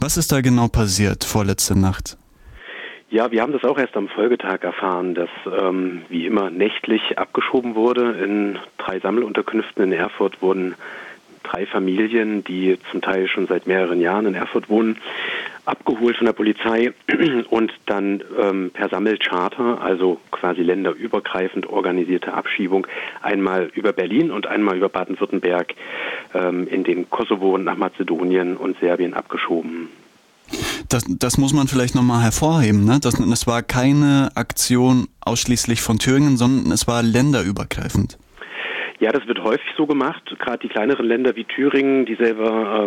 Was ist da genau passiert vorletzte Nacht? Ja, wir haben das auch erst am Folgetag erfahren, dass wie immer nächtlich abgeschoben wurde. In 3 Sammelunterkünften in Erfurt wurden 3 Familien, die zum Teil schon seit mehreren Jahren in Erfurt wohnen, abgeholt von der Polizei und dann per Sammelcharter, also quasi länderübergreifend organisierte Abschiebung, einmal über Berlin und einmal über Baden-Württemberg in den Kosovo und nach Mazedonien und Serbien abgeschoben. Das muss man vielleicht nochmal hervorheben, ne? Das war keine Aktion ausschließlich von Thüringen, sondern es war länderübergreifend. Ja, das wird häufig so gemacht, gerade die kleineren Länder wie Thüringen, die selber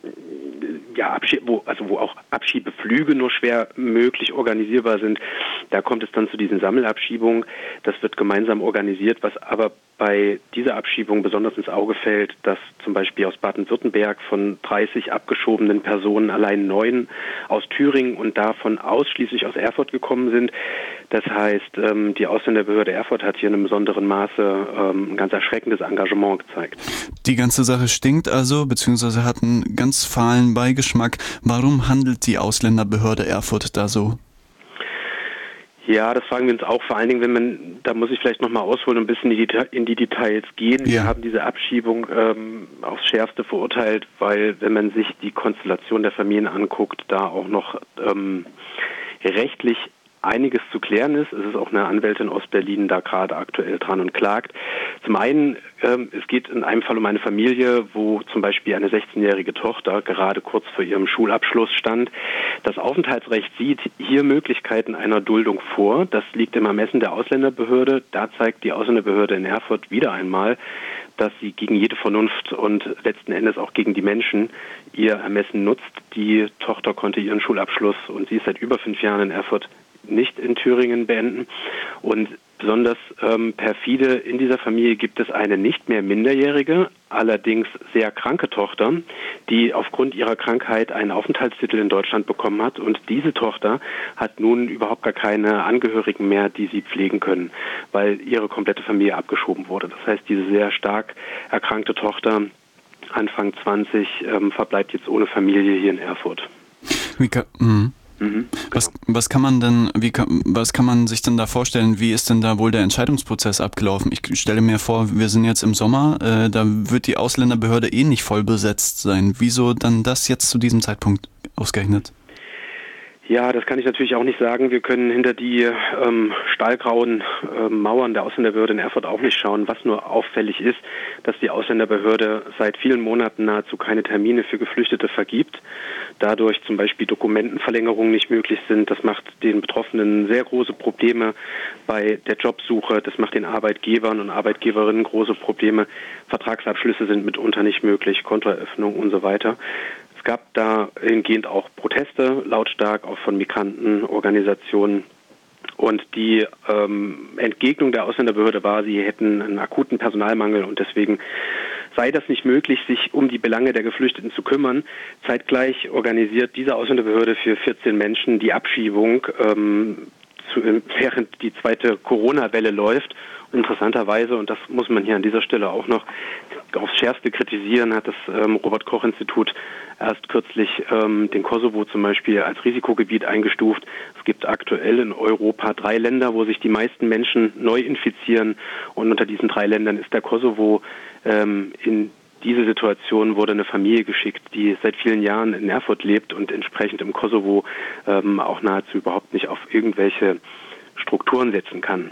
wo auch Abschiebeflüge nur schwer möglich organisierbar sind, da kommt es dann zu diesen Sammelabschiebungen. Das wird gemeinsam organisiert, was aber bei dieser Abschiebung besonders ins Auge fällt, dass zum Beispiel aus Baden-Württemberg von 30 abgeschobenen Personen allein 9 aus Thüringen und davon ausschließlich aus Erfurt gekommen sind. Das heißt, die Ausländerbehörde Erfurt hat hier in einem besonderen Maße ein ganz erschreckendes Engagement gezeigt. Die ganze Sache stinkt also, beziehungsweise hat einen ganz fahlen Beigeschmack. Warum handelt die Ausländerbehörde Erfurt da so? Ja, das fragen wir uns auch, vor allen Dingen, da muss ich vielleicht nochmal ausholen und ein bisschen in die Details gehen. Ja. Wir haben diese Abschiebung aufs Schärfste verurteilt, weil, wenn man sich die Konstellation der Familien anguckt, da auch noch rechtlich einiges zu klären ist. Es ist auch eine Anwältin aus Berlin da gerade aktuell dran und klagt. Zum einen, es geht in einem Fall um eine Familie, wo zum Beispiel eine 16-jährige Tochter gerade kurz vor ihrem Schulabschluss stand. Das Aufenthaltsrecht sieht hier Möglichkeiten einer Duldung vor. Das liegt im Ermessen der Ausländerbehörde. Da zeigt die Ausländerbehörde in Erfurt wieder einmal, dass sie gegen jede Vernunft und letzten Endes auch gegen die Menschen ihr Ermessen nutzt. Die Tochter konnte ihren Schulabschluss und sie ist seit über 5 Jahren in Erfurt nicht in Thüringen beenden. Und besonders perfide in dieser Familie gibt es eine nicht mehr minderjährige, allerdings sehr kranke Tochter, die aufgrund ihrer Krankheit einen Aufenthaltstitel in Deutschland bekommen hat. Und diese Tochter hat nun überhaupt gar keine Angehörigen mehr, die sie pflegen können, weil ihre komplette Familie abgeschoben wurde. Das heißt, diese sehr stark erkrankte Tochter, Anfang 20, verbleibt jetzt ohne Familie hier in Erfurt. Was kann man sich denn da vorstellen? Wie ist denn da wohl der Entscheidungsprozess abgelaufen? Ich stelle mir vor, wir sind jetzt im Sommer, da wird die Ausländerbehörde eh nicht voll besetzt sein. Wieso dann das jetzt zu diesem Zeitpunkt ausgerechnet? Ja, das kann ich natürlich auch nicht sagen. Wir können hinter die stahlgrauen Mauern der Ausländerbehörde in Erfurt auch nicht schauen. Was nur auffällig ist, dass die Ausländerbehörde seit vielen Monaten nahezu keine Termine für Geflüchtete vergibt. Dadurch zum Beispiel Dokumentenverlängerungen nicht möglich sind. Das macht den Betroffenen sehr große Probleme bei der Jobsuche. Das macht den Arbeitgebern und Arbeitgeberinnen große Probleme. Vertragsabschlüsse sind mitunter nicht möglich, Kontoeröffnung und so weiter. Es gab dahingehend auch Proteste, lautstark, auch von Migrantenorganisationen. Und die Entgegnung der Ausländerbehörde war, sie hätten einen akuten Personalmangel und deswegen sei das nicht möglich, sich um die Belange der Geflüchteten zu kümmern. Zeitgleich organisiert diese Ausländerbehörde für 14 Menschen die Abschiebung, während die zweite Corona-Welle läuft. Interessanterweise, und das muss man hier an dieser Stelle auch noch aufs Schärfste kritisieren, hat das Robert-Koch-Institut erst kürzlich den Kosovo zum Beispiel als Risikogebiet eingestuft. Es gibt aktuell in Europa 3 Länder, wo sich die meisten Menschen neu infizieren, und unter diesen 3 Ländern ist der Kosovo. In diese Situation wurde eine Familie geschickt, die seit vielen Jahren in Erfurt lebt und entsprechend im Kosovo auch nahezu überhaupt nicht auf irgendwelche Strukturen setzen kann.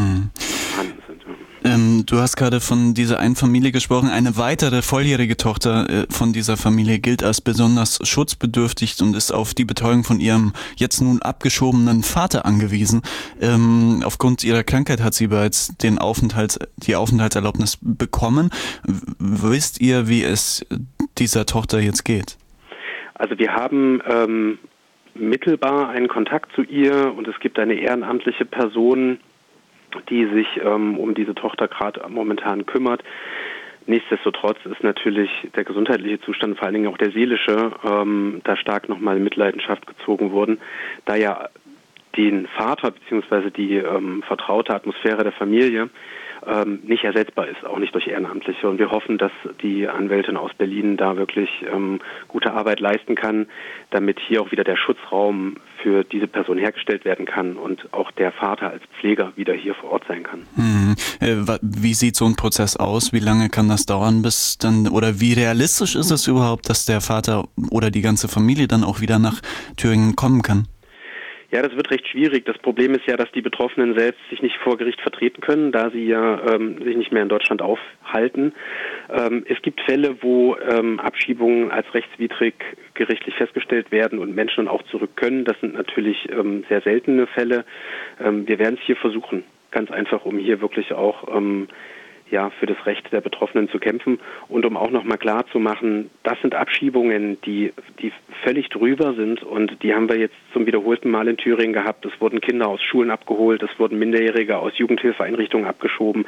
Du hast gerade von dieser einen Familie gesprochen. Eine weitere volljährige Tochter von dieser Familie gilt als besonders schutzbedürftig und ist auf die Betreuung von ihrem jetzt nun abgeschobenen Vater angewiesen. Aufgrund ihrer Krankheit hat sie bereits die Aufenthaltserlaubnis bekommen. Wisst ihr, wie es dieser Tochter jetzt geht? Also wir haben mittelbar einen Kontakt zu ihr, und es gibt eine ehrenamtliche Person, die sich um diese Tochter gerade momentan kümmert. Nichtsdestotrotz ist natürlich der gesundheitliche Zustand, vor allen Dingen auch der seelische, da stark nochmal in Mitleidenschaft gezogen worden, da ja den Vater bzw. die vertraute Atmosphäre der Familie nicht ersetzbar ist, auch nicht durch Ehrenamtliche. Und wir hoffen, dass die Anwältin aus Berlin da wirklich gute Arbeit leisten kann, damit hier auch wieder der Schutzraum für diese Person hergestellt werden kann und auch der Vater als Pfleger wieder hier vor Ort sein kann. Wie sieht so ein Prozess aus? Wie lange kann das dauern, bis dann, oder wie realistisch ist es überhaupt, dass der Vater oder die ganze Familie dann auch wieder nach Thüringen kommen kann? Ja, das wird recht schwierig. Das Problem ist ja, dass die Betroffenen selbst sich nicht vor Gericht vertreten können, da sie ja sich nicht mehr in Deutschland aufhalten. Es gibt Fälle, wo Abschiebungen als rechtswidrig gerichtlich festgestellt werden und Menschen dann auch zurück können. Das sind natürlich sehr seltene Fälle. Wir werden es hier versuchen, ganz einfach, um hier wirklich auch für das Recht der Betroffenen zu kämpfen und um auch nochmal klar zu machen, das sind Abschiebungen, die völlig drüber sind und die haben wir jetzt zum wiederholten Mal in Thüringen gehabt. Es wurden Kinder aus Schulen abgeholt, es wurden Minderjährige aus Jugendhilfeeinrichtungen abgeschoben.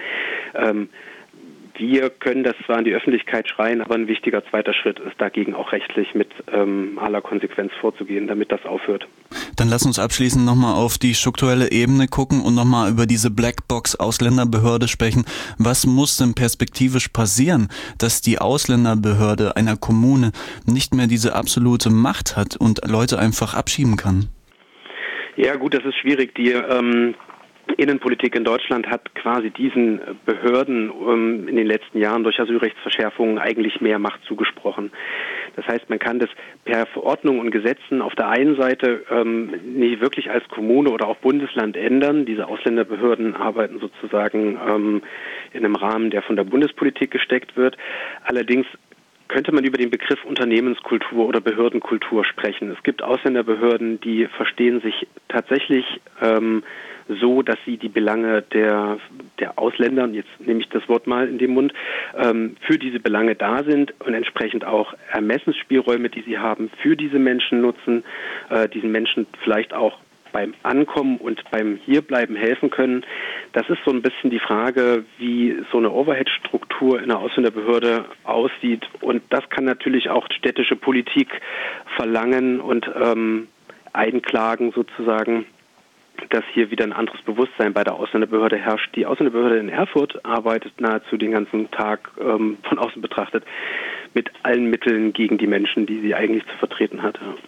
Wir können das zwar in die Öffentlichkeit schreien, aber ein wichtiger zweiter Schritt ist dagegen auch rechtlich mit aller Konsequenz vorzugehen, damit das aufhört. Dann lass uns abschließend nochmal auf die strukturelle Ebene gucken und nochmal über diese Blackbox Ausländerbehörde sprechen. Was muss denn perspektivisch passieren, dass die Ausländerbehörde einer Kommune nicht mehr diese absolute Macht hat und Leute einfach abschieben kann? Ja gut, das ist schwierig. Die Innenpolitik in Deutschland hat quasi diesen Behörden in den letzten Jahren durch Asylrechtsverschärfungen eigentlich mehr Macht zugesprochen. Das heißt, man kann das per Verordnung und Gesetzen auf der einen Seite nicht wirklich als Kommune oder auch Bundesland ändern. Diese Ausländerbehörden arbeiten sozusagen in einem Rahmen, der von der Bundespolitik gesteckt wird. Allerdings könnte man über den Begriff Unternehmenskultur oder Behördenkultur sprechen. Es gibt Ausländerbehörden, die verstehen sich tatsächlich so, dass sie die Belange der Ausländer, jetzt nehme ich das Wort mal in den Mund, für diese Belange da sind und entsprechend auch Ermessensspielräume, die sie haben, für diese Menschen nutzen, diesen Menschen vielleicht auch beim Ankommen und beim Hierbleiben helfen können. Das ist so ein bisschen die Frage, wie so eine Overhead-Struktur in einer Ausländerbehörde aussieht. Und das kann natürlich auch städtische Politik verlangen und einklagen sozusagen, dass hier wieder ein anderes Bewusstsein bei der Ausländerbehörde herrscht. Die Ausländerbehörde in Erfurt arbeitet nahezu den ganzen Tag von außen betrachtet mit allen Mitteln gegen die Menschen, die sie eigentlich zu vertreten hat. Ja.